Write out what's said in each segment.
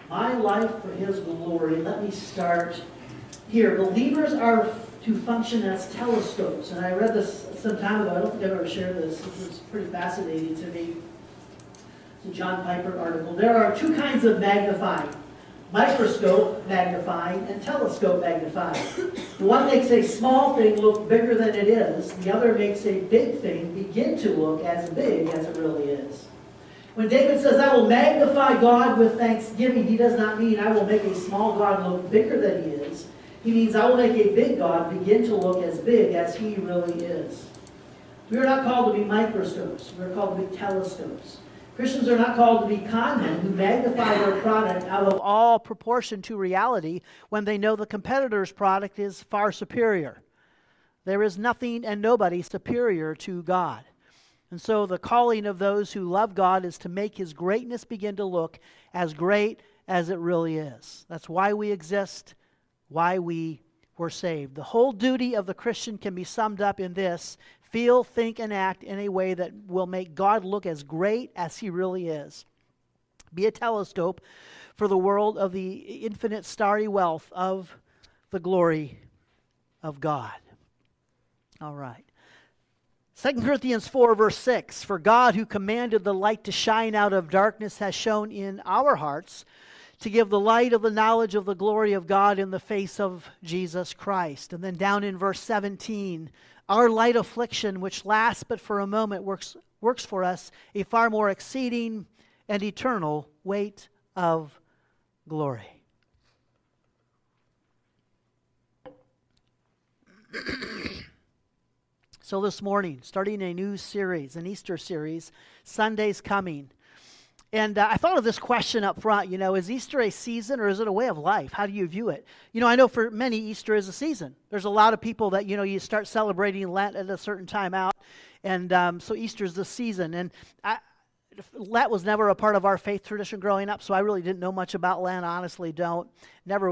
My life for His glory. Let me start here. Believers are to function as telescopes. And I read this some time ago. I don't think I've ever shared this. This is pretty fascinating to me. It's a John Piper article. There are two kinds of magnifying. Microscope magnifying and telescope magnifying. The one makes a small thing look bigger than it is. The other makes a big thing begin to look as big as it really is. When David says, I will magnify God with thanksgiving, he does not mean I will make a small God look bigger than he is. He means I will make a big God begin to look as big as he really is. We are not called to be microscopes. We are called to be telescopes. Christians are not called to be con men who magnify their product out of all proportion to reality when they know the competitor's product is far superior. There is nothing and nobody superior to God. And so the calling of those who love God is to make His greatness begin to look as great as it really is. That's why we exist, why we were saved. The whole duty of the Christian can be summed up in this: feel, think, and act in a way that will make God look as great as He really is. Be a telescope for the world of the infinite starry wealth of the glory of God. All right. 2 Corinthians 4, verse 6, for God who commanded the light to shine out of darkness has shone in our hearts to give the light of the knowledge of the glory of God in the face of Jesus Christ. And then down in verse 17, our light affliction, which lasts but for a moment, works for us a far more exceeding and eternal weight of glory. So this morning, starting a new series, an Easter series, Sunday's Coming. And I thought of this question up front, is Easter a season or is it a way of life? How do you view it? I know for many, Easter is a season. There's a lot of people that, you start celebrating Lent at a certain time out. And so Easter is the season. And Lent was never a part of our faith tradition growing up, so I really didn't know much about Lent, honestly don't. Never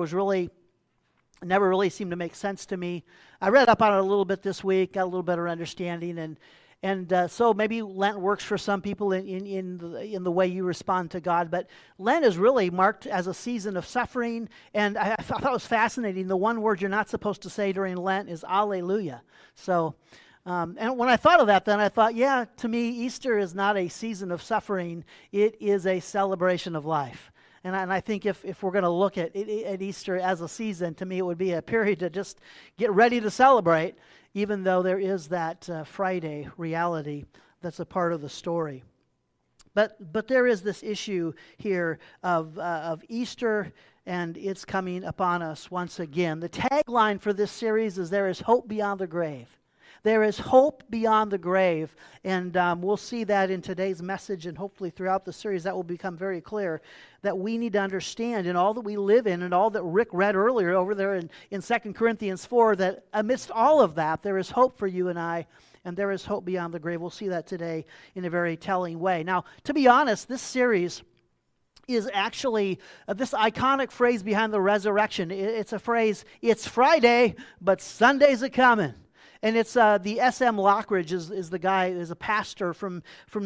really seemed to make sense to me. I read up on it a little bit this week, got a little better understanding, and so maybe Lent works for some people in the way you respond to God. But Lent is really marked as a season of suffering, and I thought it was fascinating. The one word you're not supposed to say during Lent is Alleluia. So, and when I thought of that, then I thought, yeah, to me, Easter is not a season of suffering. It is a celebration of life. And I think if we're going to look at Easter as a season, to me it would be a period to just get ready to celebrate, even though there is that Friday reality that's a part of the story. But there is this issue here of Easter, and it's coming upon us once again. The tagline for this series is "There is hope beyond the grave." There is hope beyond the grave, and we'll see that in today's message, and hopefully throughout the series that will become very clear, that we need to understand in all that we live in and all that Rick read earlier over there in 2 Corinthians 4, that amidst all of that, there is hope for you and I, and there is hope beyond the grave. We'll see that today in a very telling way. Now, to be honest, this series is actually this iconic phrase behind the resurrection. It's a phrase, it's Friday, but Sunday's a-coming. And it's the S.M. Lockridge is the guy, is a pastor from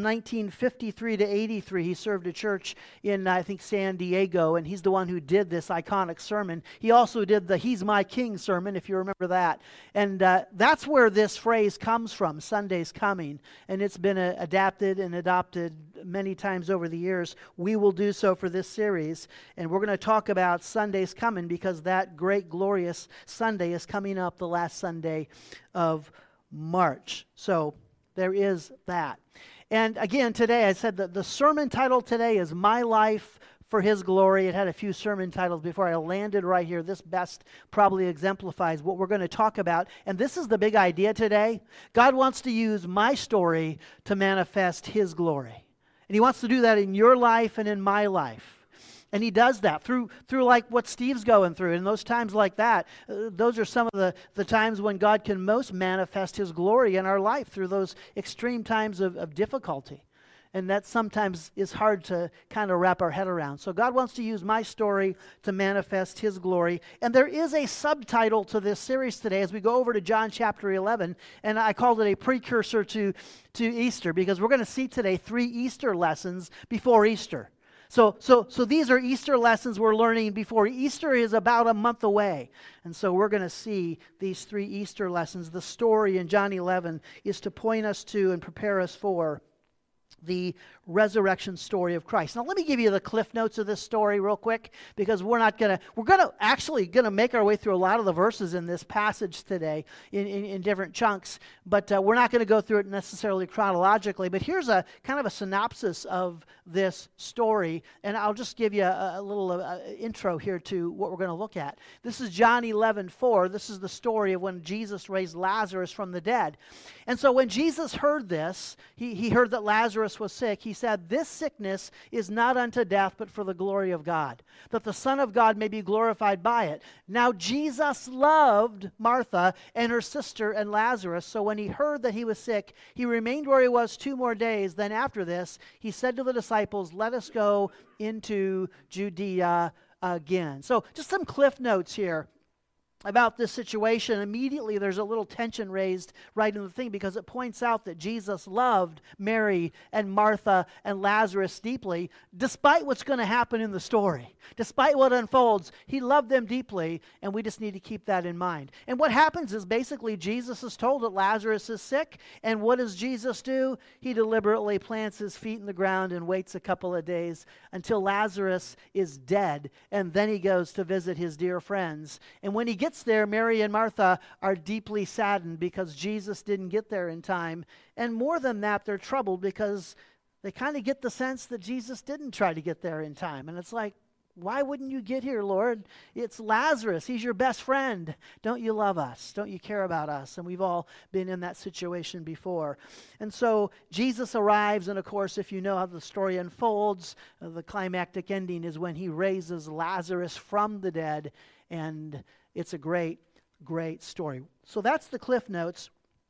1953 to 83. He served a church in, I think, San Diego, and he's the one who did this iconic sermon. He also did the He's My King sermon, if you remember that. And that's where this phrase comes from, Sunday's coming. And it's been adapted and adopted many times over the years. We will do so for this series. And we're going to talk about Sunday's coming because that great, glorious Sunday is coming up, the last Sunday of March. So there is that. And again, today I said that the sermon title today is My Life for His Glory. It had a few sermon titles before I landed right here. This best probably exemplifies what we're going to talk about. And this is the big idea today. God wants to use my story to manifest His glory. And He wants to do that in your life and in my life. And He does that through like what Steve's going through. And those times like that, those are some of the times when God can most manifest His glory in our life, through those extreme times of difficulty. And that sometimes is hard to kind of wrap our head around. So God wants to use my story to manifest His glory. And there is a subtitle to this series today as we go over to John chapter 11. And I called it a precursor to Easter, because we're going to see today 3 Easter lessons before Easter. So these are Easter lessons we're learning before. Easter is about a month away. And so we're going to see these 3 Easter lessons. The story in John 11 is to point us to and prepare us for the resurrection story of Christ. Now let me give you the cliff notes of this story real quick, because we're going to make our way through a lot of the verses in this passage today in different chunks, but we're not going to go through it necessarily chronologically. But here's a kind of a synopsis of this story, and I'll just give you a little intro here to what we're going to look at. This is John 11:4. This is the story of when Jesus raised Lazarus from the dead. And so when Jesus heard this, he heard that Lazarus was sick. He said, "This sickness is not unto death, but for the glory of God, that the Son of God may be glorified by it." Now Jesus loved Martha and her sister and Lazarus. So when he heard that he was sick, he remained where he was 2 more days. Then after this, he said to the disciples, "Let us go into Judea again." So just some cliff notes here about this situation. Immediately there's a little tension raised right in the thing, because it points out that Jesus loved Mary and Martha and Lazarus deeply, despite what's going to happen in the story. Despite what unfolds, he loved them deeply, and we just need to keep that in mind. And what happens is basically Jesus is told that Lazarus is sick, and what does Jesus do? He deliberately plants his feet in the ground and waits a couple of days until Lazarus is dead, and then he goes to visit his dear friends. And when he gets there, Mary and Martha are deeply saddened because Jesus didn't get there in time. And more than that, they're troubled because they kind of get the sense that Jesus didn't try to get there in time. And it's like, why wouldn't you get here, Lord? It's Lazarus. He's your best friend. Don't you love us? Don't you care about us? And we've all been in that situation before. And so Jesus arrives, and of course, if you know how the story unfolds, the climactic ending is when he raises Lazarus from the dead, and it's a great, great story. So that's the cliff notes.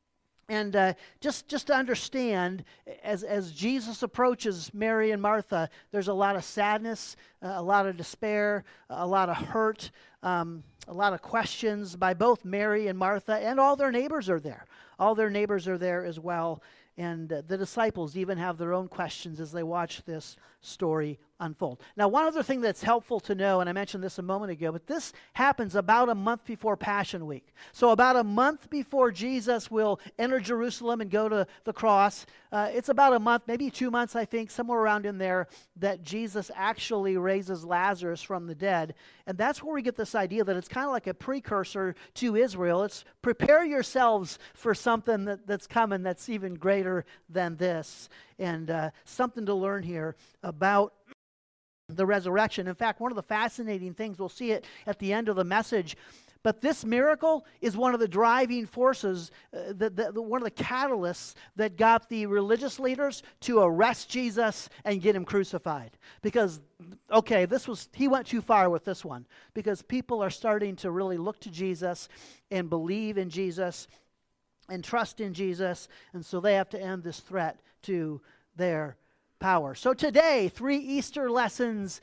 And just to understand, as Jesus approaches Mary and Martha, there's a lot of sadness, a lot of despair, a lot of hurt, a lot of questions by both Mary and Martha, and all their neighbors are there. All their neighbors are there as well. And the disciples even have their own questions as they watch this story unfold. Now, one other thing that's helpful to know, and I mentioned this a moment ago, but this happens about a month before Passion Week. So about a month before Jesus will enter Jerusalem and go to the cross, it's about a month, maybe 2 months, I think, somewhere around in there, that Jesus actually raises Lazarus from the dead. And that's where we get this idea that it's kind of like a precursor to Israel. It's prepare yourselves for something that's coming that's even greater than this. And something to learn here about the resurrection. In fact, one of the fascinating things, we'll see it at the end of the message, but this miracle is one of the driving forces, one of the catalysts that got the religious leaders to arrest Jesus and get him crucified. Because, okay, he went too far with this one. Because people are starting to really look to Jesus and believe in Jesus and trust in Jesus, and so they have to end this threat to their power. So today, 3 Easter lessons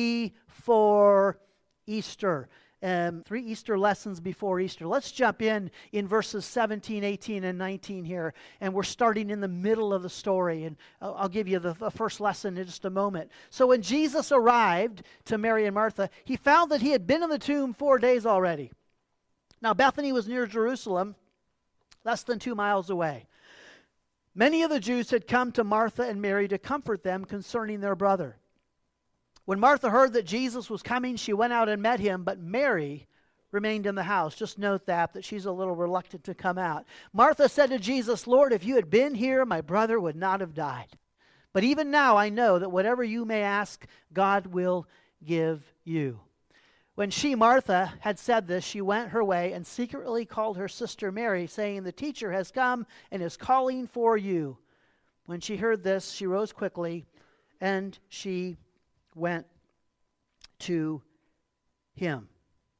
before Easter. 3 Easter lessons before Easter. Let's jump in verses 17, 18, and 19 here. And we're starting in the middle of the story. And I'll give you the first lesson in just a moment. So when Jesus arrived to Mary and Martha, he found that he had been in the tomb 4 days already. Now Bethany was near Jerusalem, less than 2 miles away. Many of the Jews had come to Martha and Mary to comfort them concerning their brother. When Martha heard that Jesus was coming, she went out and met him, but Mary remained in the house. Just note that she's a little reluctant to come out. Martha said to Jesus, "Lord, if you had been here, my brother would not have died. But even now I know that whatever you may ask, God will give you." When she, Martha, had said this, she went her way and secretly called her sister Mary, saying, "The teacher has come and is calling for you." When she heard this, she rose quickly and she went to him.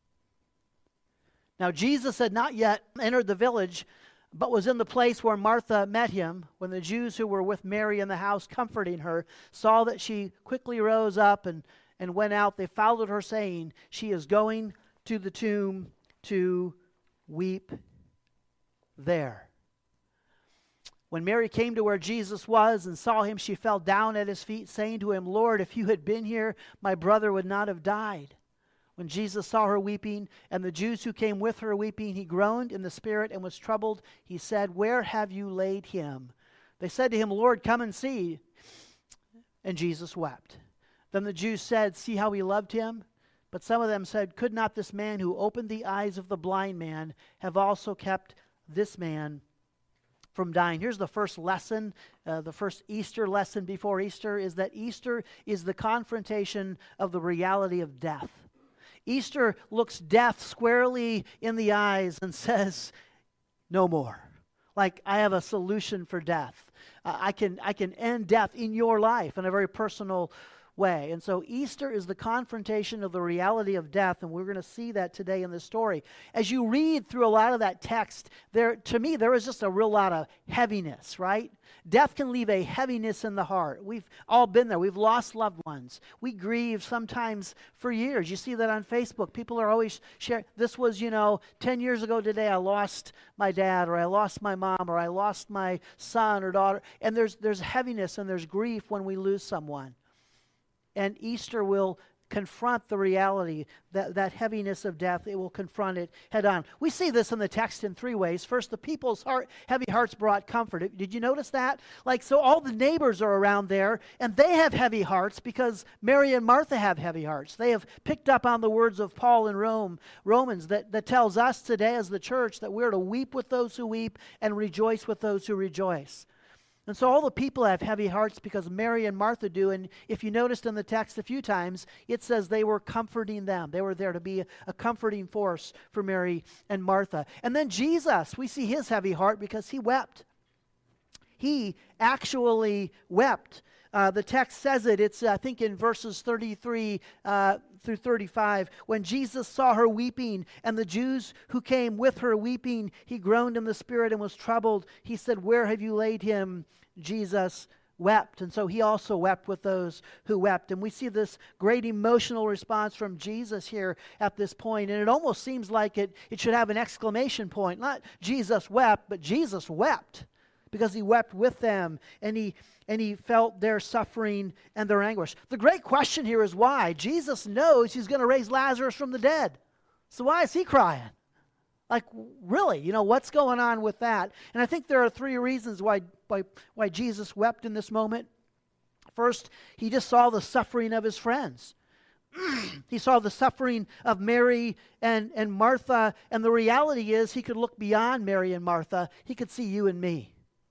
Now Jesus had not yet entered the village, but was in the place where Martha met him. When the Jews who were with Mary in the house comforting her saw that she quickly rose up and went out, they followed her, saying, "She is going to the tomb to weep there." When Mary came to where Jesus was and saw him, she fell down at his feet, saying to him, Lord, if you had been here, my brother would not have died. When Jesus saw her weeping, and the Jews who came with her weeping, he groaned in the spirit and was troubled. He said, Where have you laid him? They said to him, Lord, come and see. And Jesus wept. Then the Jews said, See how he loved him? But some of them said, Could not this man who opened the eyes of the blind man have also kept this man from dying? Here's the first lesson, the first Easter lesson before Easter, is that Easter is the confrontation of the reality of death. Easter looks death squarely in the eyes and says, no more. Like, I have a solution for death. I can end death in your life in a very personal way. And so Easter is the confrontation of the reality of death, and we're going to see that today in this story. As you read through a lot of that text, to me, there is just a real lot of heaviness, right? Death can leave a heaviness in the heart. We've all been there. We've lost loved ones. We grieve sometimes for years. You see that on Facebook. People are always sharing, this was, 10 years ago today, I lost my dad, or I lost my mom, or I lost my son or daughter. And there's heaviness and there's grief when we lose someone. And Easter will confront the reality, that heaviness of death. It will confront it head on. We see this in the text in three ways. First, the people's heavy hearts brought comfort. Did you notice that? So all the neighbors are around there, and they have heavy hearts because Mary and Martha have heavy hearts. They have picked up on the words of Paul in Romans that tells us today as the church that we're to weep with those who weep and rejoice with those who rejoice. And so all the people have heavy hearts because Mary and Martha do. And if you noticed in the text a few times, it says they were comforting them. They were there to be a comforting force for Mary and Martha. And then Jesus, we see his heavy heart because he wept. He actually wept. The text says it. It's, I think, in verses 33 through 35. When Jesus saw her weeping, and the Jews who came with her weeping, he groaned in the spirit and was troubled. He said, Where have you laid him? Jesus wept. And so he also wept with those who wept. And we see this great emotional response from Jesus here at this point. And it almost seems like it should have an exclamation point. Not Jesus wept, but Jesus wept. Because he wept with them, and he felt their suffering and their anguish. The great question here is why? Jesus knows he's going to raise Lazarus from the dead. So why is he crying? Really, what's going on with that? And I think there are three reasons why Jesus wept in this moment. First, he just saw the suffering of his friends. He saw the suffering of Mary and Martha, and the reality is he could look beyond Mary and Martha. He could see you and me.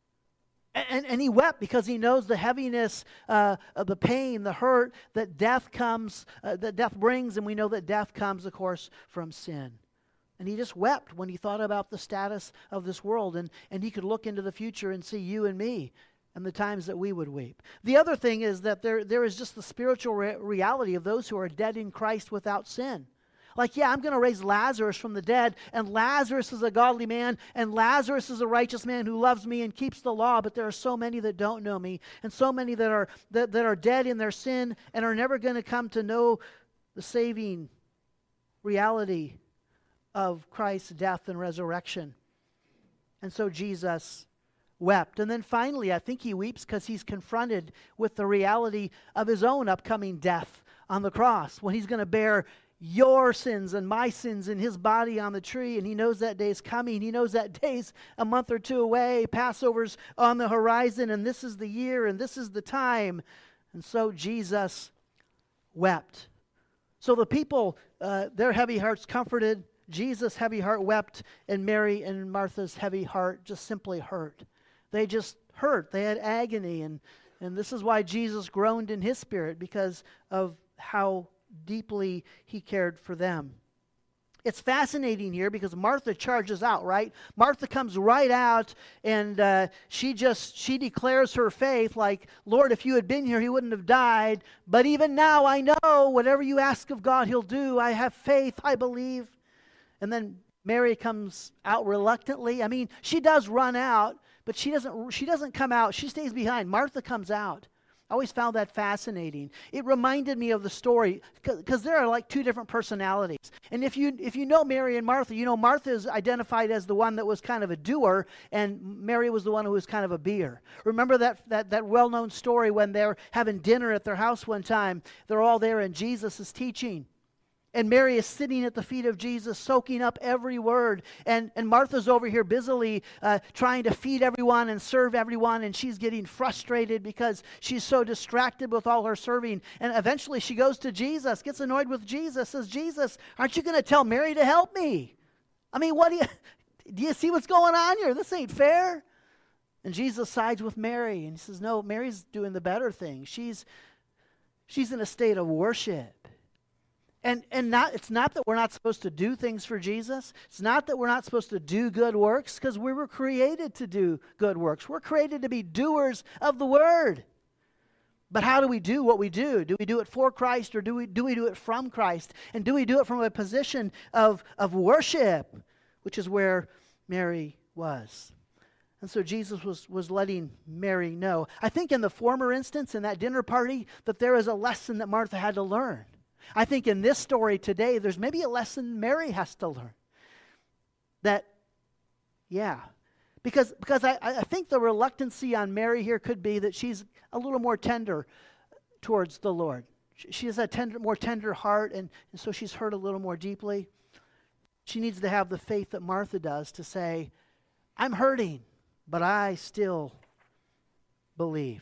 And he wept because he knows the heaviness of the pain, the hurt that death brings, and we know that death comes, of course, from sin. And he just wept when he thought about the status of this world, and he could look into the future and see you and me and the times that we would weep. The other thing is that there is just the spiritual reality of those who are dead in Christ without sin. I'm going to raise Lazarus from the dead, and Lazarus is a godly man, and Lazarus is a righteous man who loves me and keeps the law, but there are so many that don't know me, and so many that are dead in their sin and are never going to come to know the saving reality of Christ's death and resurrection. And so Jesus wept. And then finally, I think he weeps because he's confronted with the reality of his own upcoming death on the cross, when he's going to bear your sins and my sins in his body on the tree, and he knows that day is coming. He knows that day's a month or two away. Passover's on the horizon, and this is the year, and this is the time. And so Jesus wept. So the people, their heavy hearts comforted, Jesus' heavy heart wept, and Mary and Martha's heavy heart just simply hurt. They just hurt. They had agony, and this is why Jesus groaned in his spirit, because of how deeply he cared for them. It's fascinating here because Martha charges out, right? Martha comes right out, and she declares her faith like, Lord, if you had been here, he wouldn't have died. But even now I know whatever you ask of God, he'll do. I have faith, I believe. And then Mary comes out reluctantly. I mean, she does run out, but she doesn't come out. She stays behind. Martha comes out. I always found that fascinating. It reminded me of the story, because there are like two different personalities. And if you know Mary and Martha, you know Martha is identified as the one that was kind of a doer, and Mary was the one who was kind of a beer. Remember that well-known story when they're having dinner at their house one time. They're all there and Jesus is teaching. And Mary is sitting at the feet of Jesus, soaking up every word. And Martha's over here busily trying to feed everyone and serve everyone. And she's getting frustrated because she's so distracted with all her serving. And eventually she goes to Jesus, gets annoyed with Jesus, says, Jesus, aren't you going to tell Mary to help me? I mean, do you see what's going on here? This ain't fair. And Jesus sides with Mary. And he says, no, Mary's doing the better thing. She's in a state of worship. And it's not that we're not supposed to do things for Jesus. It's not that we're not supposed to do good works, because we were created to do good works. We're created to be doers of the word. But how do we do what we do? Do we do it for Christ, or do we do it from Christ? And do we do it from a position of worship, which is where Mary was? And so Jesus was letting Mary know. I think in the former instance, in that dinner party, that there is a lesson that Martha had to learn. I think in this story today, there's maybe a lesson Mary has to learn. Because I think the reluctancy on Mary here could be that she's a little more tender towards the Lord. She has a more tender heart, and so she's hurt a little more deeply. She needs to have the faith that Martha does to say, I'm hurting, but I still believe.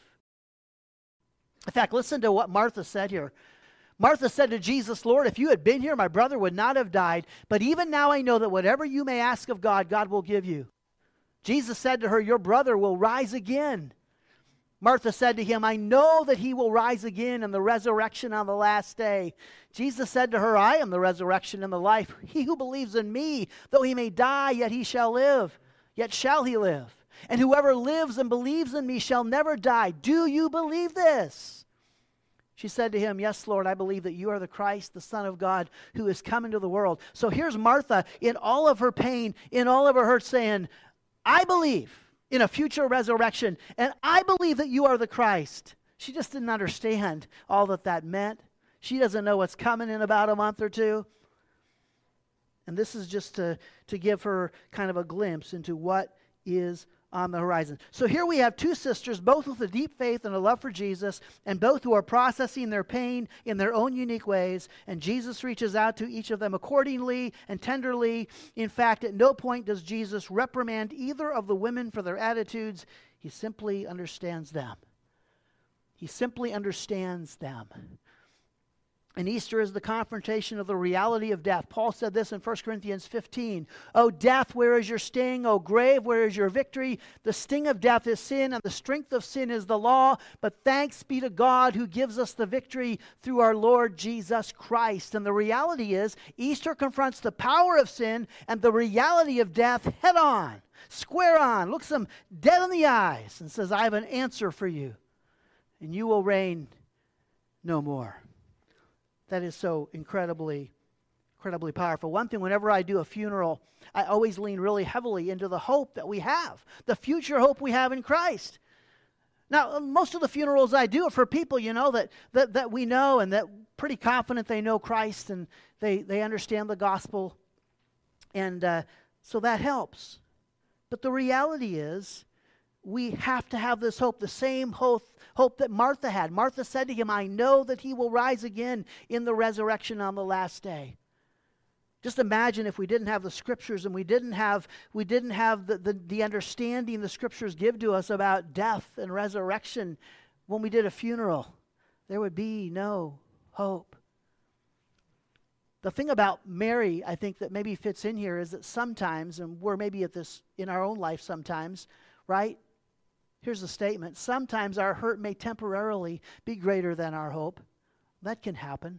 In fact, listen to what Martha said here. Martha said to Jesus, Lord, if you had been here, my brother would not have died. But even now I know that whatever you may ask of God, God will give you. Jesus said to her, your brother will rise again. Martha said to him, I know that he will rise again in the resurrection on the last day. Jesus said to her, I am the resurrection and the life. He who believes in me, though he may die, yet he shall live. Yet shall he live. And whoever lives and believes in me shall never die. Do you believe this? She said to him, yes, Lord, I believe that you are the Christ, the Son of God, who is come into the world. So here's Martha in all of her pain, in all of her hurt, saying, I believe in a future resurrection, and I believe that you are the Christ. She just didn't understand all that meant. She doesn't know what's coming in about a month or two. And this is just to give her kind of a glimpse into what is on the horizon. So here we have two sisters, both with a deep faith and a love for Jesus, and both who are processing their pain in their own unique ways, and Jesus reaches out to each of them accordingly and tenderly. In fact, at no point does Jesus reprimand either of the women for their attitudes. He simply understands them. He simply understands them. And Easter is the confrontation of the reality of death. Paul said this in 1 Corinthians 15. O death, where is your sting? O grave, where is your victory? The sting of death is sin, and the strength of sin is the law. But thanks be to God who gives us the victory through our Lord Jesus Christ. And the reality is, Easter confronts the power of sin and the reality of death head on, square on, looks them dead in the eyes, and says, I have an answer for you, and you will reign no more. That is so incredibly powerful. One thing, whenever I do a funeral, I always lean really heavily into the hope that we have, the future hope we have in Christ. Now, most of the funerals I do are for people, that we know and that pretty confident they know Christ and they understand the gospel. And so that helps. But the reality is, we have to have this hope, the same hope that Martha had. Martha said to him, I know that he will rise again in the resurrection on the last day. Just imagine if we didn't have the Scriptures and we didn't have the understanding the Scriptures give to us about death and resurrection when we did a funeral. There would be no hope. The thing about Mary, I think, that maybe fits in here is that sometimes, and we're maybe at this in our own life sometimes, right? Here's the statement. Sometimes our hurt may temporarily be greater than our hope. That can happen.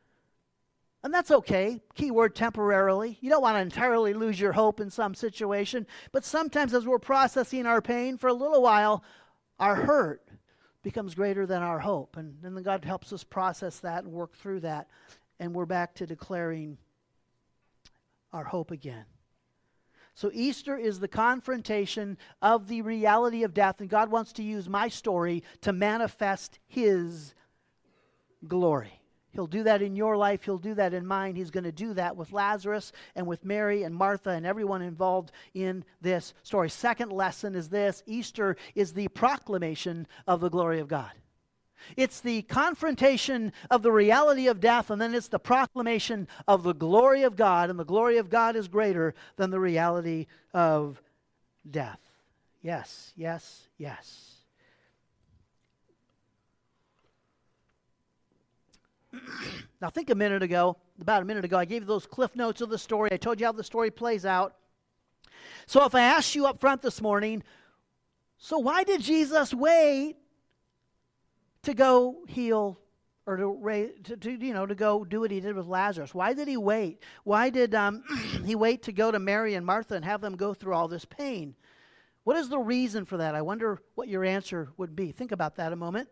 And that's okay. Key word, temporarily. You don't want to entirely lose your hope in some situation. But sometimes as we're processing our pain for a little while, our hurt becomes greater than our hope. And then God helps us process that and work through that. And we're back to declaring our hope again. So Easter is the confrontation of the reality of death, and God wants to use my story to manifest His glory. He'll do that in your life. He'll do that in mine. He's going to do that with Lazarus and with Mary and Martha and everyone involved in this story. Second lesson is this: Easter is the proclamation of the glory of God. It's the confrontation of the reality of death, and then it's the proclamation of the glory of God, and the glory of God is greater than the reality of death. Yes, yes, yes. Now think about a minute ago, I gave you those cliff notes of the story. I told you how the story plays out. So if I asked you up front this morning, so why did Jesus wait to go heal or to go do what he did with Lazarus? Why did he wait? Why did he wait to go to Mary and Martha and have them go through all this pain? What is the reason for that? I wonder what your answer would be. Think about that a moment.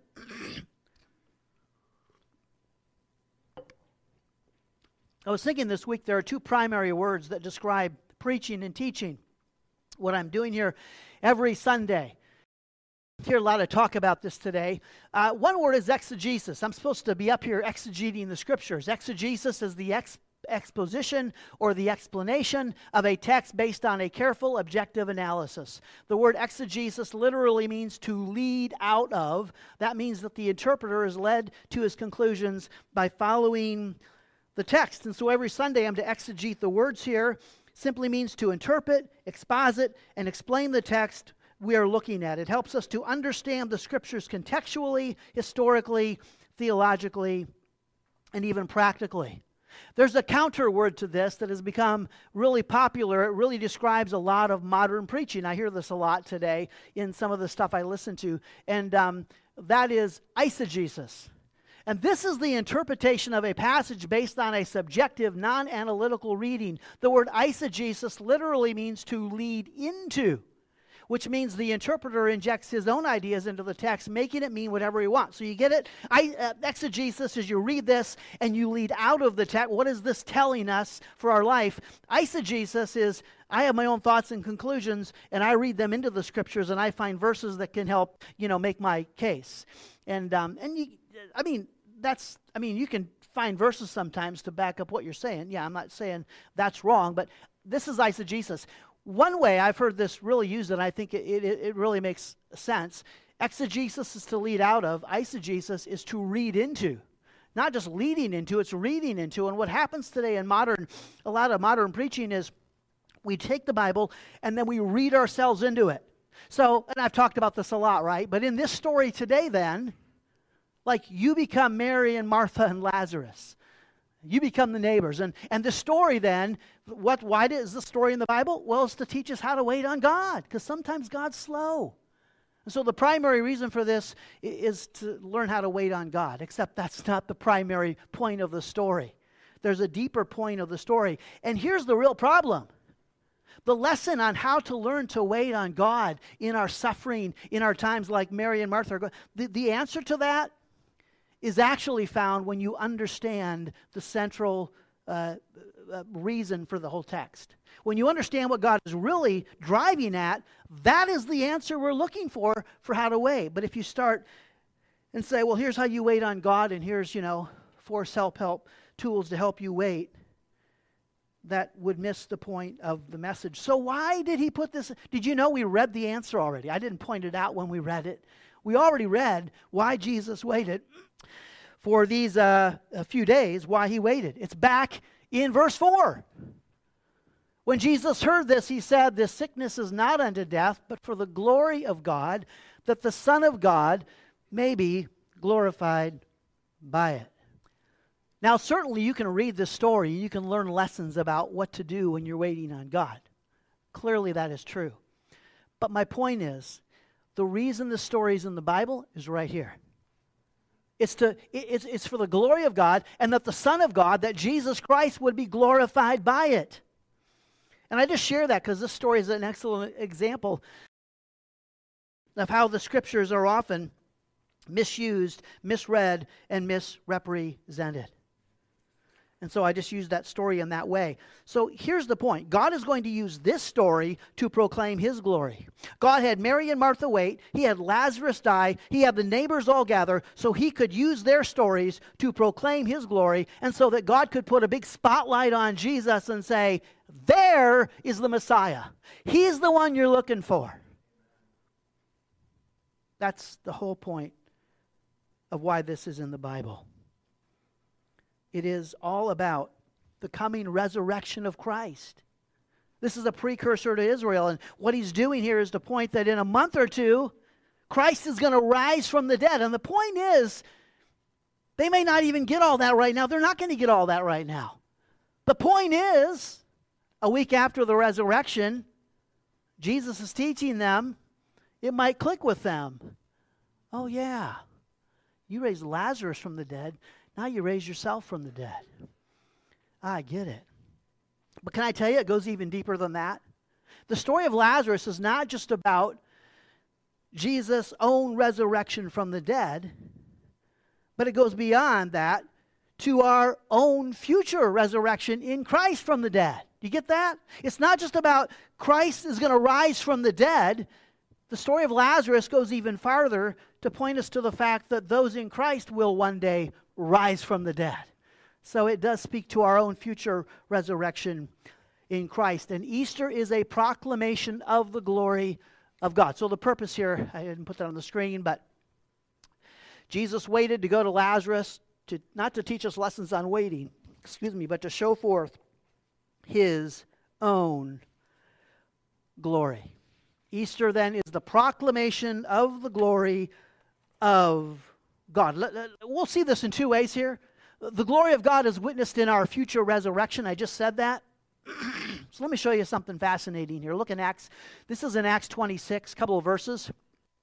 I was thinking this week there are two primary words that describe preaching and teaching, what I'm doing here every Sunday. I hear a lot of talk about this today. One word is exegesis. I'm supposed to be up here exegeting the Scriptures. Exegesis is the exposition or the explanation of a text based on a careful, objective analysis. The word exegesis literally means to lead out of. That means that the interpreter is led to his conclusions by following the text. And so every Sunday I'm to exegete the words here. Simply means to interpret, exposit, and explain the text we are looking at. It helps us to understand the Scriptures contextually, historically, theologically, and even practically. There's a counter word to this that has become really popular. It really describes a lot of modern preaching. I hear this a lot today in some of the stuff I listen to, and that is eisegesis. And this is the interpretation of a passage based on a subjective, non-analytical reading. The word eisegesis literally means to lead into, which means the interpreter injects his own ideas into the text, making it mean whatever he wants. So you get it? Exegesis is you read this and you lead out of the text. What is this telling us for our life? Eisegesis is I have my own thoughts and conclusions, and I read them into the Scriptures, and I find verses that can help, make my case. You can find verses sometimes to back up what you're saying. Yeah, I'm not saying that's wrong, but this is eisegesis. One way I've heard this really used, and I think it really makes sense. Exegesis is to lead out of. Eisegesis is to read into. Not just leading into, it's reading into. And what happens today in a lot of modern preaching is we take the Bible and then we read ourselves into it. So, and I've talked about this a lot, right? But in this story today then, like you become Mary and Martha and Lazarus. You become the neighbors. And the story then, why is the story in the Bible? Well, it's to teach us how to wait on God, because sometimes God's slow. And so the primary reason for this is to learn how to wait on God, except that's not the primary point of the story. There's a deeper point of the story. And here's the real problem. The lesson on how to learn to wait on God in our suffering, in our times like Mary and Martha, the answer to that is actually found when you understand the central reason for the whole text. When you understand what God is really driving at, that is the answer we're looking for how to wait. But if you start and say, well, here's how you wait on God, and here's, 4 self-help tools to help you wait, that would miss the point of the message. So why did he put this? Did you know we read the answer already? I didn't point it out when we read it. We already read why Jesus waited for these a few days, why he waited. It's back in verse 4. When Jesus heard this, he said, "This sickness is not unto death, but for the glory of God, that the Son of God may be glorified by it." Now, certainly you can read this story, you can learn lessons about what to do when you're waiting on God. Clearly that is true. But my point is, the reason the story is in the Bible is right here. It's for the glory of God, and that the Son of God, that Jesus Christ would be glorified by it. And I just share that because this story is an excellent example of how the Scriptures are often misused, misread, and misrepresented. And so I just used that story in that way. So here's the point. God is going to use this story to proclaim His glory. God had Mary and Martha wait. He had Lazarus die. He had the neighbors all gather so He could use their stories to proclaim His glory, and so that God could put a big spotlight on Jesus and say, there is the Messiah. He's the one you're looking for. That's the whole point of why this is in the Bible. It is all about the coming resurrection of Christ. This is a precursor to Israel, and what He's doing here is to point that in a month or two, Christ is going to rise from the dead. And the point is, they may not even get all that right now. They're not going to get all that right now. The point is, a week after the resurrection, Jesus is teaching them, it might click with them. Oh yeah, you raised Lazarus from the dead. Now you raise yourself from the dead. I get it. But can I tell you, it goes even deeper than that. The story of Lazarus is not just about Jesus' own resurrection from the dead, but it goes beyond that to our own future resurrection in Christ from the dead. Do you get that? It's not just about Christ is going to rise from the dead. The story of Lazarus goes even farther to point us to the fact that those in Christ will one day rise from the dead. So it does speak to our own future resurrection in Christ. And Easter is a proclamation of the glory of God. So the purpose here, I didn't put that on the screen, but Jesus waited to go to Lazarus, not to teach us lessons on waiting, but to show forth His own glory. Easter then is the proclamation of the glory of God. We'll see this in two ways here. The glory of God is witnessed in our future resurrection. I just said that. So let me show you something fascinating here. Look in Acts. This is in Acts 26, a couple of verses.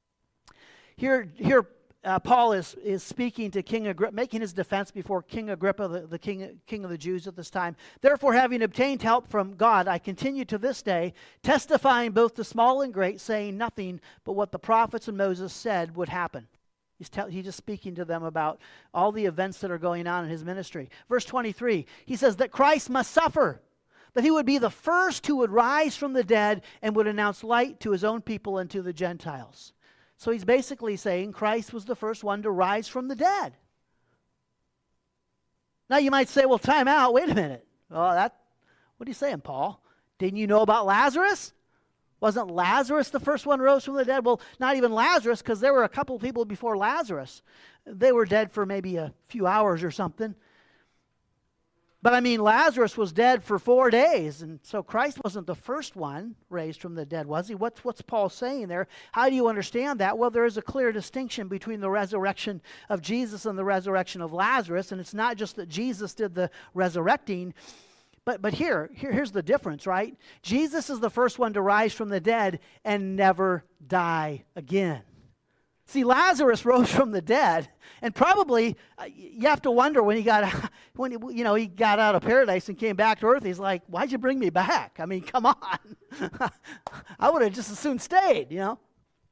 Here Paul is speaking to King Agrippa, making his defense before King Agrippa, the king of the Jews at this time. Therefore, having obtained help from God, I continue to this day, testifying both to small and great, saying nothing but what the prophets and Moses said would happen. He's just speaking to them about all the events that are going on in his ministry. Verse 23, he says that Christ must suffer, that He would be the first who would rise from the dead and would announce light to His own people and to the Gentiles. So he's basically saying Christ was the first one to rise from the dead. Now you might say, well, time out, wait a minute. Well, what are you saying, Paul? Didn't you know about Lazarus? Wasn't Lazarus the first one rose from the dead? Well, not even Lazarus, because there were a couple people before Lazarus. They were dead for maybe a few hours or something. But I mean, Lazarus was dead for 4 days, and so Christ wasn't the first one raised from the dead, was He? What's Paul saying there? How do you understand that? Well, there is a clear distinction between the resurrection of Jesus and the resurrection of Lazarus, and it's not just that Jesus did the resurrecting, but here's the difference, right? Jesus is the first one to rise from the dead and never die again. See, Lazarus rose from the dead, and probably you have to wonder when he got out of paradise and came back to earth. He's like, "Why'd you bring me back? I mean, come on, I would have just as soon stayed, you know."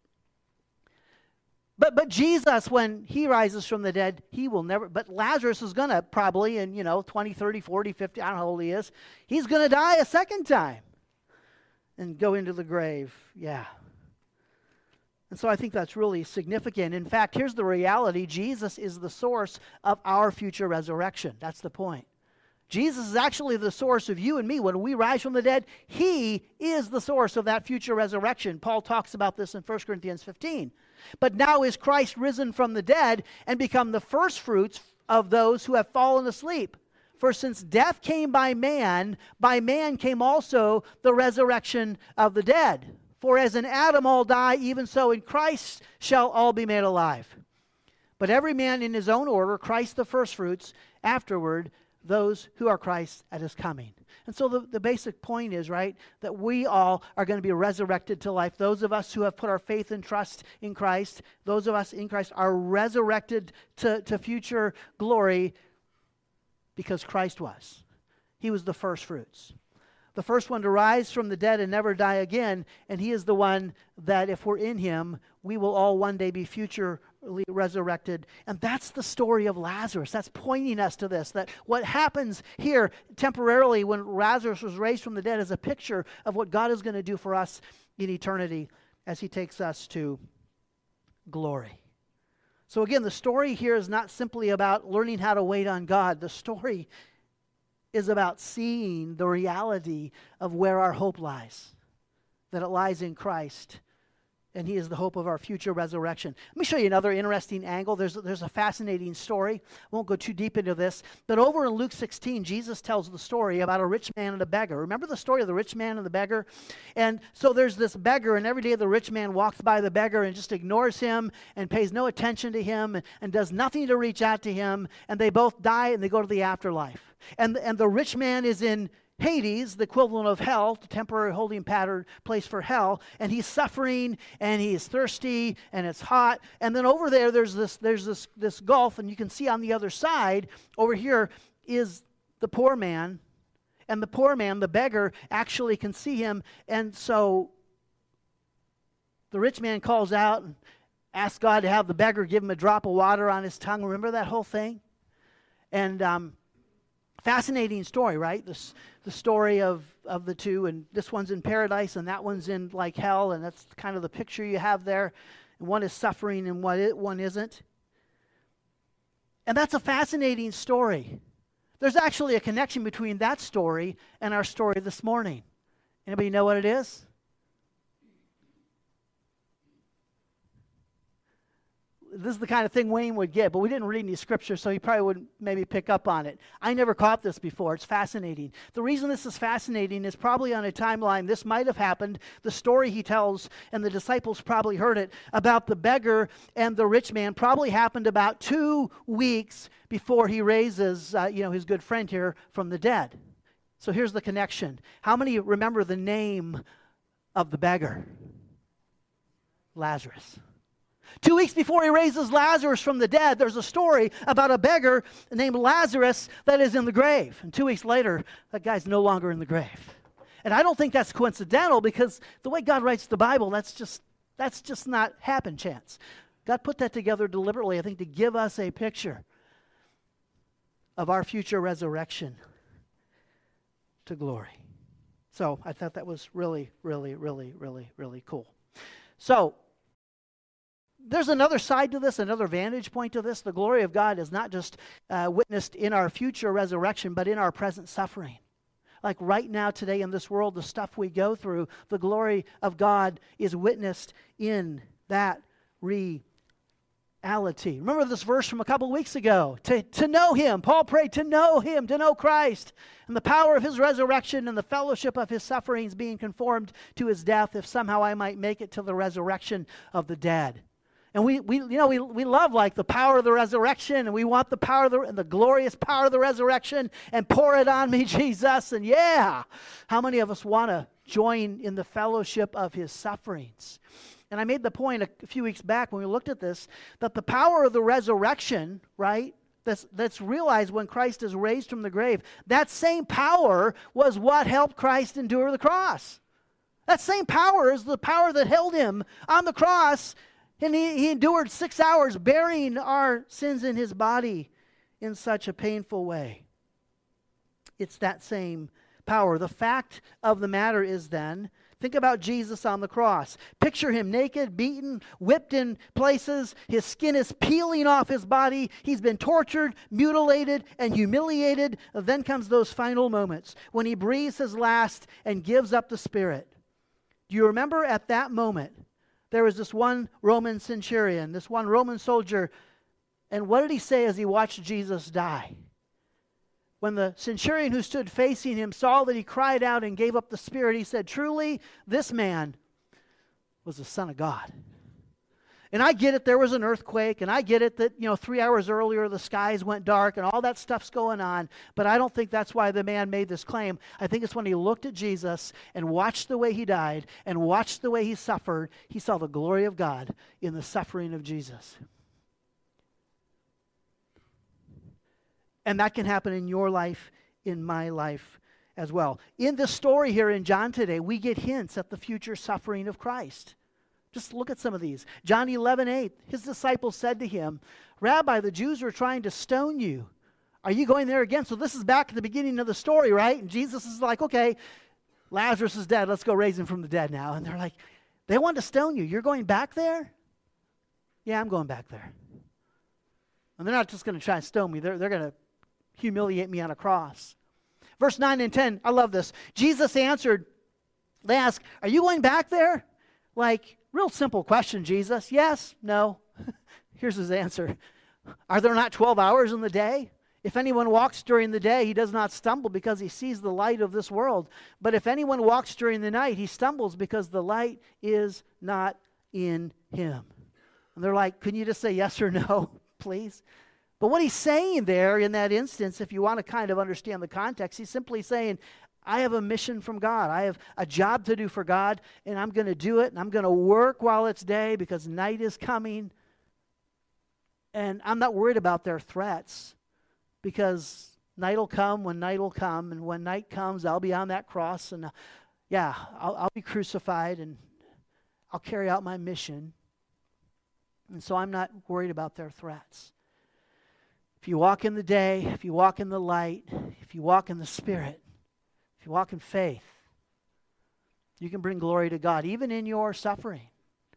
But Jesus, when He rises from the dead, He will never. But Lazarus is going to probably in 20, 30, 40, 50. I don't know how old he is. He's going to die a second time and go into the grave. Yeah. And so I think that's really significant. In fact, here's the reality. Jesus is the source of our future resurrection. That's the point. Jesus is actually the source of you and me. When we rise from the dead, He is the source of that future resurrection. Paul talks about this in 1 Corinthians 15. But now is Christ risen from the dead and become the firstfruits of those who have fallen asleep. For since death came by man came also the resurrection of the dead. For as in Adam all die, even so in Christ shall all be made alive. But every man in his own order, Christ the firstfruits, afterward those who are Christ at His coming. And so the basic point is, right, that we all are going to be resurrected to life. Those of us who have put our faith and trust in Christ, those of us in Christ are resurrected to future glory because Christ was. He was the firstfruits. The first one to rise from the dead and never die again, and He is the one that if we're in Him, we will all one day be future resurrected. And that's the story of Lazarus. That's pointing us to this, that what happens here temporarily when Lazarus was raised from the dead is a picture of what God is going to do for us in eternity as he takes us to glory. So again, the story here is not simply about learning how to wait on God. The story is about seeing the reality of where our hope lies, that it lies in Christ, and he is the hope of our future resurrection. Let me show you another interesting angle. There's a fascinating story. I won't go too deep into this, but over in Luke 16, Jesus tells the story about a rich man and a beggar. Remember the story of the rich man and the beggar? And so there's this beggar, and every day the rich man walks by the beggar and just ignores him and pays no attention to him and does nothing to reach out to him, and they both die and they go to the afterlife. And the rich man is in Hades, the equivalent of hell, the temporary holding pattern place for hell, and he's suffering and he's thirsty and it's hot. And then over there's this gulf, and you can see on the other side over here is the poor man, and the poor man, the beggar, actually can see him. And so the rich man calls out and asks God to have the beggar give him a drop of water on his tongue. Remember that whole thing? And fascinating story, right? The story of the two, and this one's in paradise and that one's in like hell, and that's kind of the picture you have there. And one is suffering and one isn't. And that's a fascinating story. There's actually a connection between that story and our story this morning. Anybody know what it is? This is the kind of thing Wayne would get, but we didn't read any scripture, so he probably wouldn't maybe pick up on it. I never caught this before. It's fascinating. The reason this is fascinating is probably on a timeline. This might have happened. The story he tells, and the disciples probably heard it, about the beggar and the rich man probably happened about 2 weeks before he raises his good friend here from the dead. So here's the connection. How many remember the name of the beggar? Lazarus. 2 weeks before he raises Lazarus from the dead, there's a story about a beggar named Lazarus that is in the grave. And 2 weeks later, that guy's no longer in the grave. And I don't think that's coincidental, because the way God writes the Bible, that's just not happen chance. God put that together deliberately, I think, to give us a picture of our future resurrection to glory. So I thought that was really, really, really, really, really cool. So there's another side to this, another vantage point to this. The glory of God is not just witnessed in our future resurrection, but in our present suffering. Like right now, today in this world, the stuff we go through, the glory of God is witnessed in that reality. Remember this verse from a couple weeks ago. To know him, Paul prayed to know him, to know Christ, and the power of his resurrection and the fellowship of his sufferings, being conformed to his death, if somehow I might make it to the resurrection of the dead. And we love like the power of the resurrection, and we want the power of the glorious power of the resurrection, and pour it on me, Jesus. And yeah, how many of us want to join in the fellowship of his sufferings? And I made the point a few weeks back when we looked at this, that the power of the resurrection, right, that's realized when Christ is raised from the grave, that same power was what helped Christ endure the cross. That same power is the power that held him on the cross. And he endured 6 hours bearing our sins in his body in such a painful way. It's that same power. The fact of the matter is then, think about Jesus on the cross. Picture him naked, beaten, whipped in places. His skin is peeling off his body. He's been tortured, mutilated, and humiliated. Then comes those final moments when he breathes his last and gives up the spirit. Do you remember at that moment, there was this one Roman centurion, this one Roman soldier, and what did he say as he watched Jesus die? When the centurion who stood facing him saw that he cried out and gave up the spirit, he said, "Truly, this man was the Son of God." And I get it, there was an earthquake, and I get it that, 3 hours earlier the skies went dark and all that stuff's going on, but I don't think that's why the man made this claim. I think it's when he looked at Jesus and watched the way he died and watched the way he suffered, he saw the glory of God in the suffering of Jesus. And that can happen in your life, in my life as well. In this story here in John today, we get hints at the future suffering of Christ. Just look at some of these. John 11:8, his disciples said to him, Rabbi, the Jews are trying to stone you. Are you going there again? So this is back at the beginning of the story, right? And Jesus is like, okay, Lazarus is dead. Let's go raise him from the dead now. And they're like, they want to stone you. You're going back there? Yeah, I'm going back there. And they're not just going to try and stone me. They're going to humiliate me on a cross. Verse 9 and 10, I love this. Jesus answered, they ask, are you going back there? Like, real simple question, Jesus. Yes, no. Here's his answer. Are there not 12 hours in the day? If anyone walks during the day, he does not stumble because he sees the light of this world. But if anyone walks during the night, he stumbles because the light is not in him. And they're like, couldn't you just say yes or no, please? But what he's saying there in that instance, if you want to kind of understand the context, he's simply saying, I have a mission from God. I have a job to do for God, and I'm going to do it, and I'm going to work while it's day because night is coming. And I'm not worried about their threats because night will come when night will come, and when night comes, I'll be on that cross, and I'll be crucified, and I'll carry out my mission. And so I'm not worried about their threats. If you walk in the day, if you walk in the light, if you walk in the Spirit, if you walk in faith, you can bring glory to God, even in your suffering.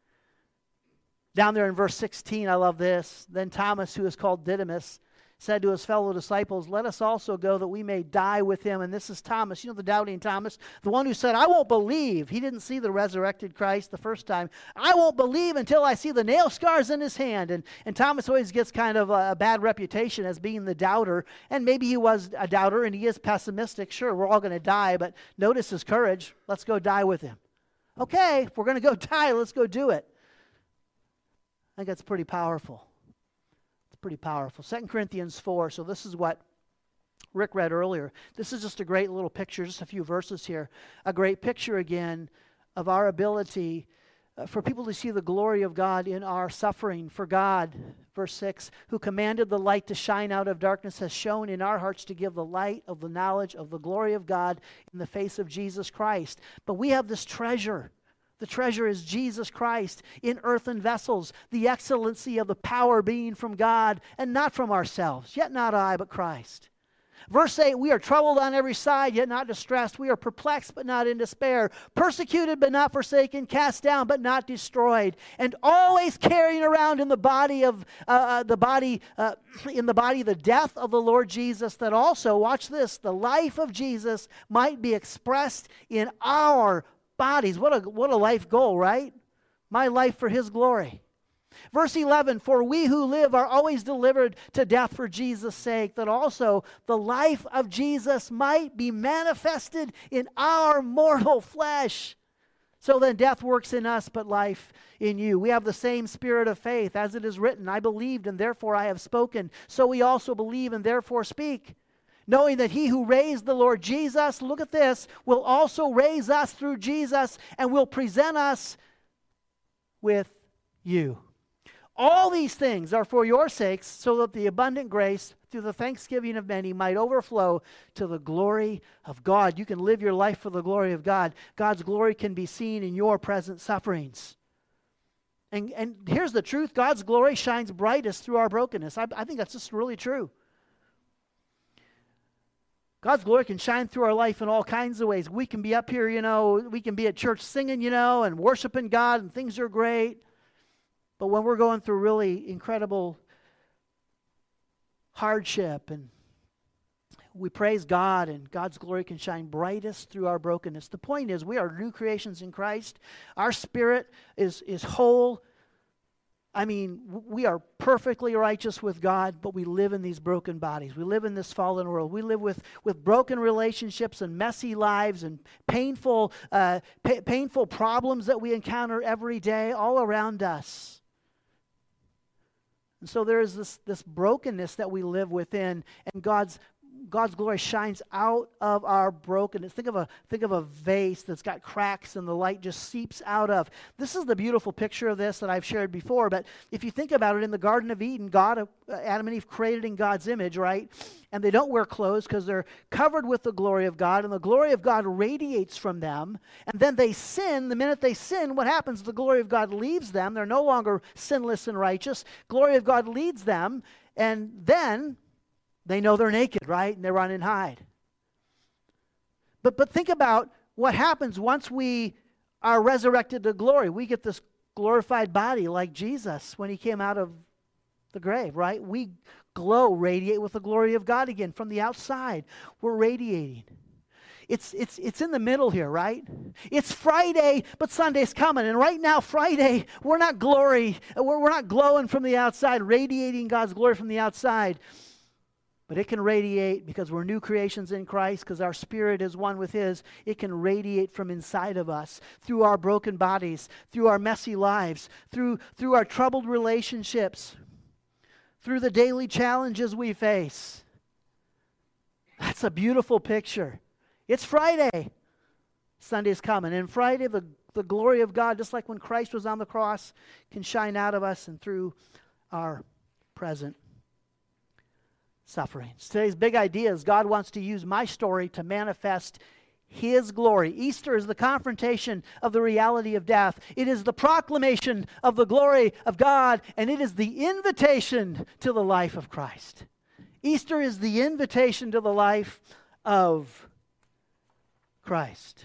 Down there in verse 16, I love this. Then Thomas, who is called Didymus, said to his fellow disciples, let us also go that we may die with him. And this is Thomas, you know, the doubting Thomas, the one who said, I won't believe. He didn't see the resurrected Christ the first time. I won't believe until I see the nail scars in his hand. And Thomas always gets kind of a bad reputation as being the doubter. And maybe he was a doubter and he is pessimistic. Sure, we're all going to die, but notice his courage. Let's go die with him. Okay, if we're going to go die, let's go do it. I think that's pretty powerful. Pretty powerful. 2 Corinthians 4, so this is what Rick read earlier. This is just a great little picture, just a few verses here. A great picture again of our ability for people to see the glory of God in our suffering. For God, verse 6, who commanded the light to shine out of darkness, has shown in our hearts to give the light of the knowledge of the glory of God in the face of Jesus Christ. But we have this treasure. The treasure is Jesus Christ in earthen vessels, the excellency of the power being from God and not from ourselves. Yet not I, but Christ. Verse 8, we are troubled on every side, yet not distressed. We are perplexed, but not in despair. Persecuted, but not forsaken. Cast down, but not destroyed. And always carrying around in the body the death of the Lord Jesus, that also, watch this, the life of Jesus might be expressed in our bodies. What a life goal, right? My life for His glory. Verse 11, for we who live are always delivered to death for Jesus' sake, that also the life of Jesus might be manifested in our mortal flesh. So then death works in us, but life in you. We have the same spirit of faith, as it is written, I believed and therefore I have spoken. So we also believe and therefore speak. Knowing that He who raised the Lord Jesus, look at this, will also raise us through Jesus and will present us with you. All these things are for your sakes, so that the abundant grace through the thanksgiving of many might overflow to the glory of God. You can live your life for the glory of God. God's glory can be seen in your present sufferings. And here's the truth, God's glory shines brightest through our brokenness. I think that's just really true. God's glory can shine through our life in all kinds of ways. We can be up here, we can be at church singing, and worshiping God, and things are great. But when we're going through really incredible hardship, and we praise God, and God's glory can shine brightest through our brokenness. The point is, we are new creations in Christ. Our spirit is whole. I mean, we are perfectly righteous with God, but we live in these broken bodies. We live in this fallen world. We live with broken relationships and messy lives and painful problems that we encounter every day all around us. And so there is this brokenness that we live within, and God's God's glory shines out of our brokenness. Think of a vase that's got cracks and the light just seeps out of. This is the beautiful picture of this that I've shared before, but if you think about it, in the Garden of Eden, Adam and Eve created in God's image, right? And they don't wear clothes because they're covered with the glory of God, and the glory of God radiates from them. And then they sin. The minute they sin, what happens? The glory of God leaves them. They're no longer sinless and righteous. Glory of God leads them, and then they know they're naked, right? And they run and hide. But think about what happens once we are resurrected to glory. We get this glorified body like Jesus when he came out of the grave, right? We glow, radiate with the glory of God again. From the outside, we're radiating. It's in the middle here, right? It's Friday, but Sunday's coming. And right now, Friday, we're not glowing from the outside, radiating God's glory from the outside. But it can radiate because we're new creations in Christ, because our spirit is one with his. It can radiate from inside of us, through our broken bodies, through our messy lives, through our troubled relationships, through the daily challenges we face. That's a beautiful picture. It's Friday. Sunday's coming. And Friday, the glory of God, just like when Christ was on the cross, can shine out of us and through our present sufferings. Today's big idea is God wants to use my story to manifest his glory. Easter is the confrontation of the reality of death. It is the proclamation of the glory of God, and it is the invitation to the life of Christ. Easter is the invitation to the life of Christ.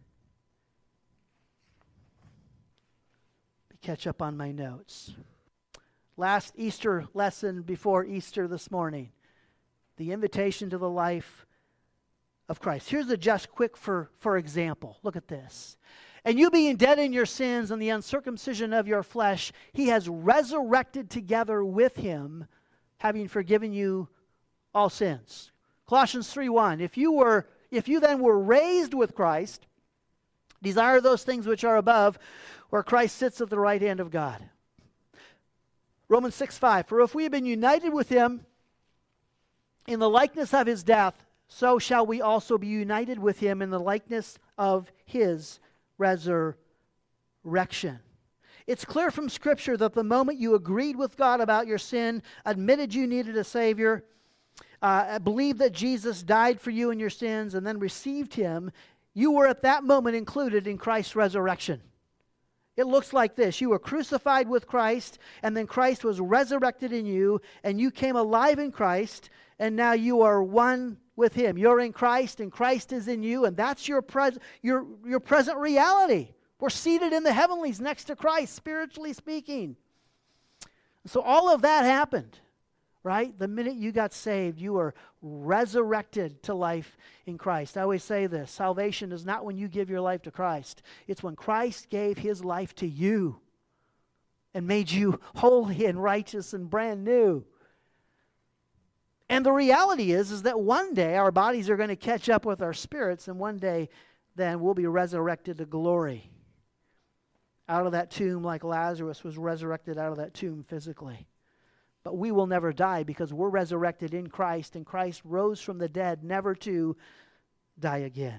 Let me catch up on my notes. Last Easter lesson before Easter this morning. The invitation to the life of Christ. Here's a just quick for example. Look at this. And you being dead in your sins and the uncircumcision of your flesh, he has resurrected together with him, having forgiven you all sins. Colossians 3:1. If you then were raised with Christ, desire those things which are above, where Christ sits at the right hand of God. Romans 6:5. For if we have been united with him in the likeness of his death, so shall we also be united with him in the likeness of his resurrection. It's clear from Scripture that the moment you agreed with God about your sin, admitted you needed a Savior, believed that Jesus died for you and your sins, and then received him, you were at that moment included in Christ's resurrection. It looks like this. You were crucified with Christ, and then Christ was resurrected in you, and you came alive in Christ, and now you are one with him. You're in Christ, and Christ is in you, and that's your present reality. We're seated in the heavenlies next to Christ, spiritually speaking. So all of that happened, right? The minute you got saved, you were resurrected to life in Christ. I always say this: salvation is not when you give your life to Christ. It's when Christ gave his life to you and made you holy and righteous and brand new. And the reality is that one day our bodies are going to catch up with our spirits, and one day then we'll be resurrected to glory out of that tomb, like Lazarus was resurrected out of that tomb physically. But we will never die because we're resurrected in Christ, and Christ rose from the dead never to die again.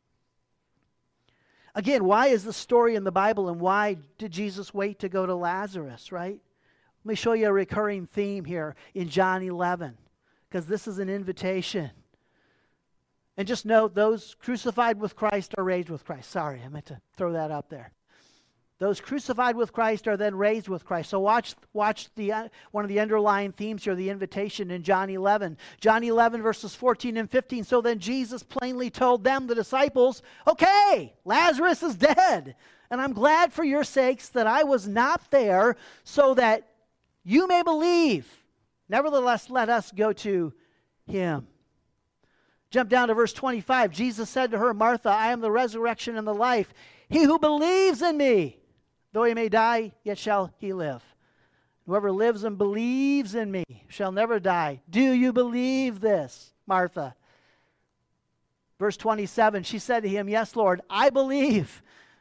Again, why is the story in the Bible, and why did Jesus wait to go to Lazarus, right? Let me show you a recurring theme here in John 11, because this is an invitation. And just note, those crucified with Christ are raised with Christ. Sorry, I meant to throw that up there. Those crucified with Christ are then raised with Christ. So watch the one of the underlying themes here, the invitation in John 11. John 11, verses 14 and 15. So then Jesus plainly told them, the disciples, okay, Lazarus is dead. And I'm glad for your sakes that I was not there, so that you may believe. Nevertheless, let us go to him. Jump down to verse 25. Jesus said to her, Martha, I am the resurrection and the life. He who believes in me, though he may die, yet shall he live. Whoever lives and believes in me shall never die. Do you believe this, Martha? Verse 27, she said to him, yes, Lord, I believe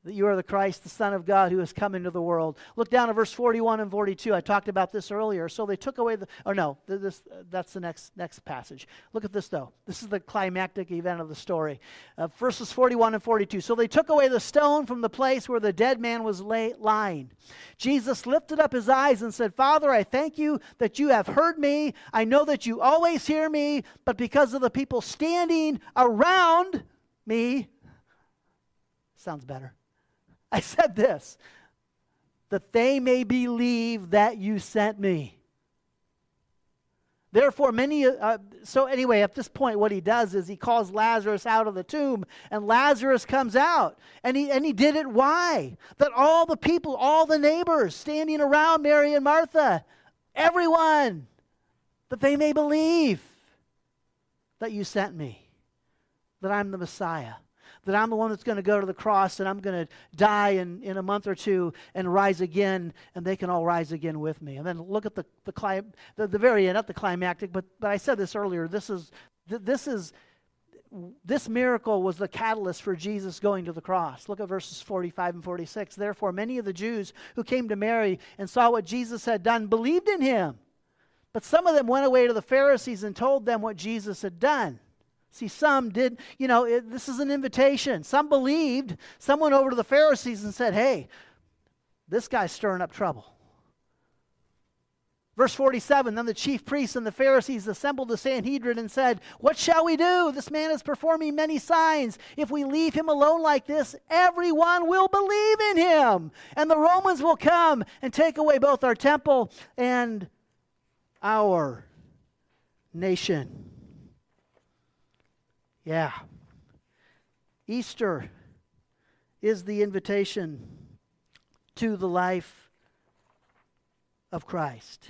that you are the Christ, the Son of God, who has come into the world. Look down at verse 41 and 42. I talked about this earlier. So they took away that's the next passage. Look at this, though. This is the climactic event of the story. Verses 41 and 42. So they took away the stone from the place where the dead man was lying. Jesus lifted up his eyes and said, Father, I thank you that you have heard me. I know that you always hear me, but because of the people standing around me, sounds better. I said this, that they may believe that you sent me. Therefore, so anyway, at this point, what he does is he calls Lazarus out of the tomb, and Lazarus comes out. And he did it why? That all the people, all the neighbors standing around Mary and Martha, everyone, that they may believe that you sent me, that I'm the Messiah, that I'm the one that's going to go to the cross and I'm going to die in a month or two and rise again, and they can all rise again with me. And then look at the very end, not the climactic, but I said this earlier. This miracle was the catalyst for Jesus going to the cross. Look at verses 45 and 46. Therefore, many of the Jews who came to Mary and saw what Jesus had done believed in him. But some of them went away to the Pharisees and told them what Jesus had done. See, some did, this is an invitation. Some believed. Some went over to the Pharisees and said, hey, this guy's stirring up trouble. Verse 47, then the chief priests and the Pharisees assembled the Sanhedrin and said, what shall we do? This man is performing many signs. If we leave him alone like this, everyone will believe in him. And the Romans will come and take away both our temple and our nation. Yeah. Easter is the invitation to the life of Christ.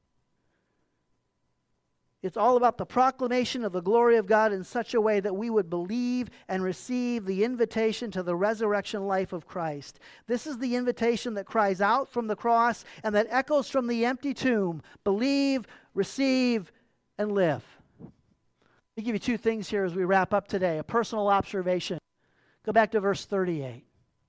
It's all about the proclamation of the glory of God in such a way that we would believe and receive the invitation to the resurrection life of Christ. This is the invitation that cries out from the cross and that echoes from the empty tomb. Believe, receive, and live. Let me give you two things here as we wrap up today. A personal observation. Go back to verse 38.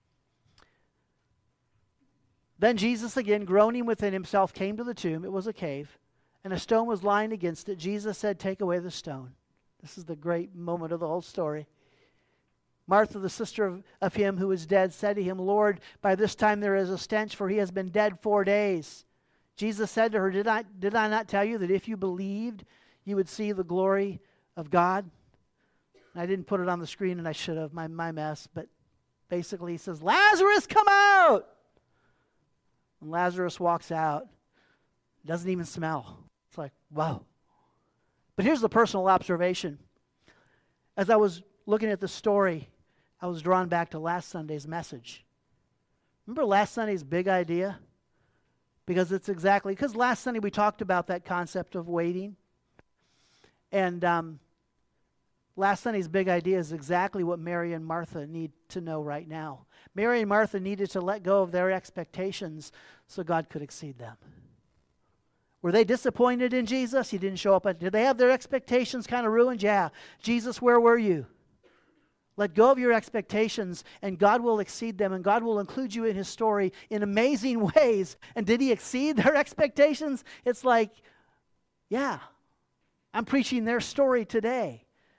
Then Jesus, again, groaning within himself, came to the tomb. It was a cave, and a stone was lying against it. Jesus said, take away the stone. This is the great moment of the whole story. Martha, the sister of him who was dead, said to him, Lord, by this time there is a stench, for he has been dead 4 days. Jesus said to her, Did I not tell you that if you believed, you would see the glory of God? I didn't put it on the screen, and I should have, my mess, but basically he says, Lazarus, come out! And Lazarus walks out. Doesn't even smell. It's like, wow. But here's the personal observation. As I was looking at the story, I was drawn back to last Sunday's message. Remember last Sunday's big idea? Because last Sunday we talked about that concept of waiting. And last Sunday's big idea is exactly what Mary and Martha need to know right now. Mary and Martha needed to let go of their expectations so God could exceed them. Were they disappointed in Jesus? He didn't show up. Did they have their expectations kind of ruined? Yeah. Jesus, where were you? Let go of your expectations, and God will exceed them, and God will include you in his story in amazing ways. And did he exceed their expectations? It's like, yeah, I'm preaching their story today,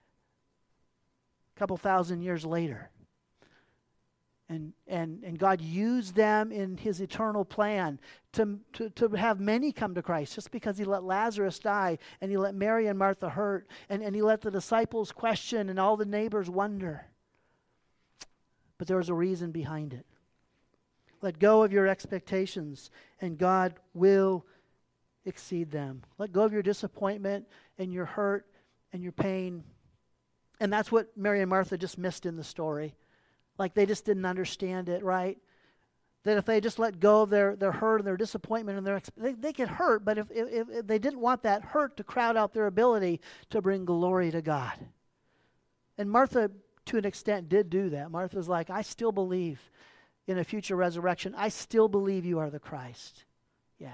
a couple thousand years later. And God used them in his eternal plan to have many come to Christ, just because he let Lazarus die, and he let Mary and Martha hurt, and he let the disciples question and all the neighbors wonder. But there was a reason behind it. Let go of your expectations, and God will exceed them. Let go of your disappointment and your hurt and your pain. And that's what Mary and Martha just missed in the story. Like they just didn't understand it, right? That if they just let go of their hurt and their disappointment and they could hurt, but if they didn't want that hurt to crowd out their ability to bring glory to God. And Martha, to an extent, did do that. Martha's like, I still believe in a future resurrection. I still believe you are the Christ. Yeah.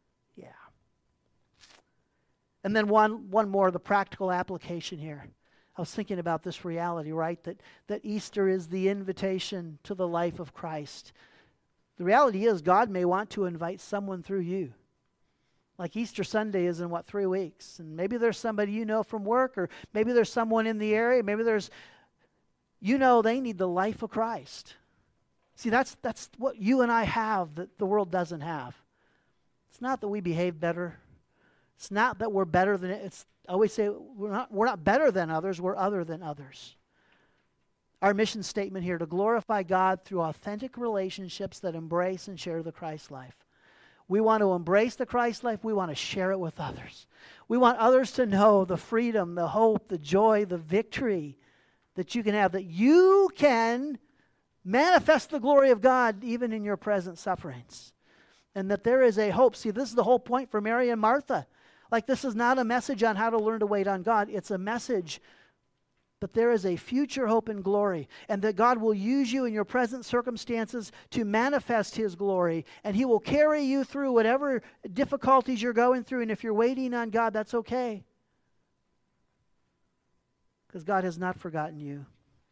And then one more, the practical application here. I was thinking about this reality, right? That Easter is the invitation to the life of Christ. The reality is God may want to invite someone through you. Like Easter Sunday is in, 3 weeks? And maybe there's somebody you know from work, or maybe there's someone in the area, maybe there's, they need the life of Christ. See, that's what you and I have that the world doesn't have. It's not that we behave better. It's not that we're better than it. I always say we're not better than others, we're other than others. Our mission statement here, to glorify God through authentic relationships that embrace and share the Christ life. We want to embrace the Christ life. We want to share it with others. We want others to know the freedom, the hope, the joy, the victory that you can have, that you can manifest the glory of God even in your present sufferings. And that there is a hope. See, this is the whole point for Mary and Martha. Like, this is not a message on how to learn to wait on God. It's a message that there is a future hope and glory, and that God will use you in your present circumstances to manifest His glory, and He will carry you through whatever difficulties you're going through. And if you're waiting on God, that's okay, because God has not forgotten you.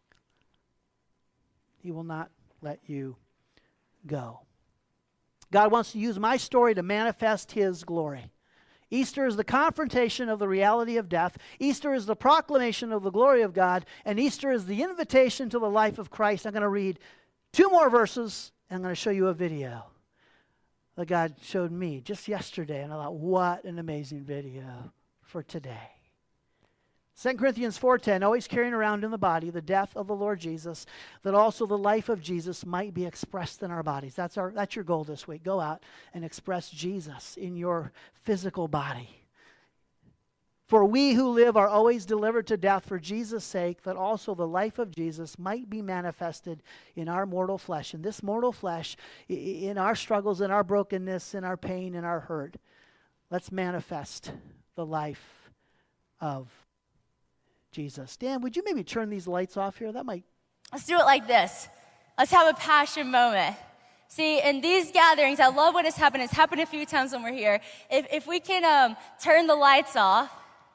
He will not let you go. God wants to use my story to manifest His glory. Easter is the confrontation of the reality of death. Easter is the proclamation of the glory of God. And Easter is the invitation to the life of Christ. I'm going to read 2 more verses, and I'm going to show you a video that God showed me just yesterday. And I thought, what an amazing video for today. 2 Corinthians 4:10, always carrying around in the body the death of the Lord Jesus, that also the life of Jesus might be expressed in our bodies. That's your goal this week. Go out and express Jesus in your physical body. For we who live are always delivered to death for Jesus' sake, that also the life of Jesus might be manifested in our mortal flesh. In this mortal flesh, in our struggles, in our brokenness, in our pain, in our hurt, let's manifest the life of Jesus. Dan, would you maybe turn these lights off here? That might... Let's do it like this. Let's have a passion moment. See, in these gatherings, I love what has happened. It's happened a few times when we're here. If we can turn the lights off,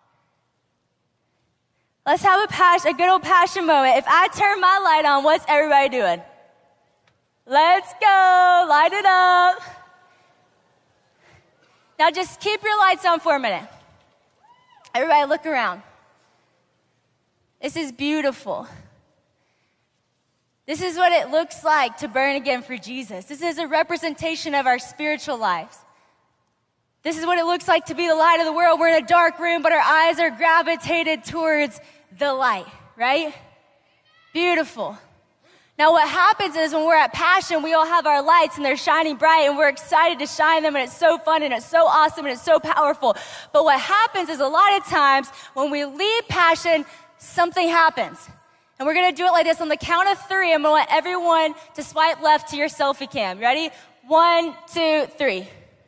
let's have a good old passion moment. If I turn my light on, what's everybody doing? Let's go. Light it up. Now just keep your lights on for a minute. Everybody look around. This is beautiful. This is what it looks like to burn again for Jesus. This is a representation of our spiritual lives. This is what it looks like to be the light of the world. We're in a dark room, but our eyes are gravitated towards the light, right? Beautiful. Now what happens is when we're at Passion, we all have our lights and they're shining bright and we're excited to shine them, and it's so fun and it's so awesome and it's so powerful. But what happens is a lot of times when we leave Passion, something happens. And we're going to do it like this. On the count of 3, I'm going to want everyone to swipe left to your selfie cam. Ready? 1, 2, 3.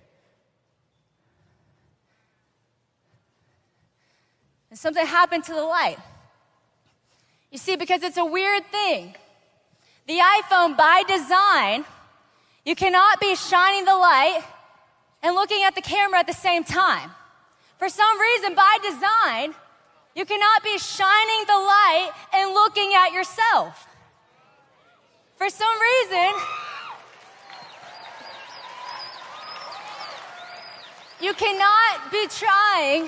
And something happened to the light. You see, because it's a weird thing. The iPhone, by design, you cannot be shining the light and looking at the camera at the same time. For some reason, by design, you cannot be shining the light and looking at yourself. For some reason, you cannot be trying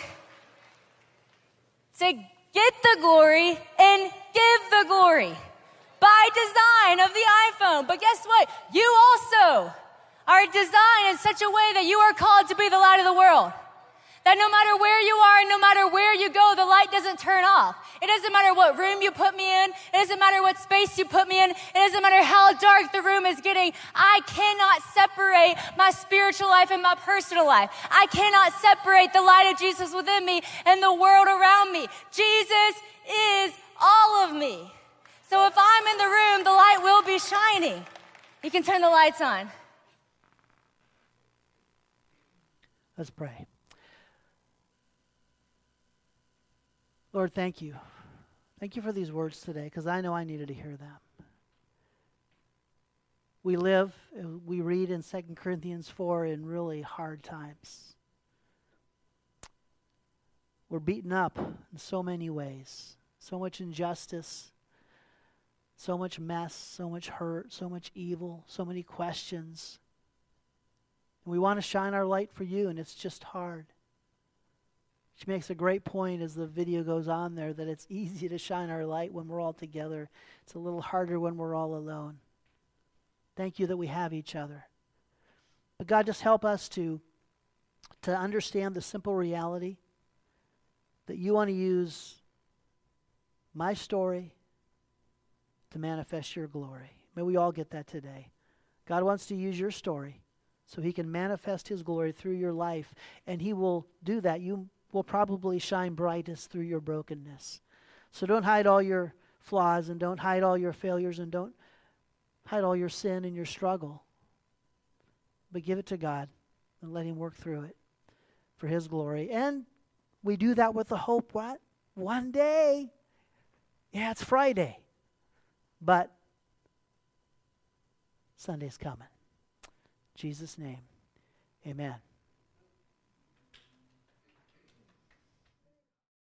to get the glory and give the glory by design of the iPhone. But guess what? You also are designed in such a way that you are called to be the light of the world. That no matter where you are and no matter where you go, the light doesn't turn off. It doesn't matter what room you put me in. It doesn't matter what space you put me in. It doesn't matter how dark the room is getting. I cannot separate my spiritual life and my personal life. I cannot separate the light of Jesus within me and the world around me. Jesus is all of me. So if I'm in the room, the light will be shining. You can turn the lights on. Let's pray. Lord, thank you. Thank you for these words today, because I know I needed to hear them. We read in 2 Corinthians 4 in really hard times. We're beaten up in so many ways. so much injustice, so much mess, so much hurt, so much evil, so many questions. And we want to shine our light for you, and it's just hard. She makes a great point as the video goes on there that it's easy to shine our light when we're all together. It's a little harder when we're all alone. Thank you that we have each other. But God, just help us to understand the simple reality that you want to use my story to manifest your glory. May we all get that today. God wants to use your story so he can manifest his glory through your life, and he will do that. You will probably shine brightest through your brokenness. So don't hide all your flaws, and don't hide all your failures, and don't hide all your sin and your struggle. But give it to God and let him work through it for his glory. And we do that with the hope, what? One day. Yeah, it's Friday. But Sunday's coming. In Jesus' name, amen.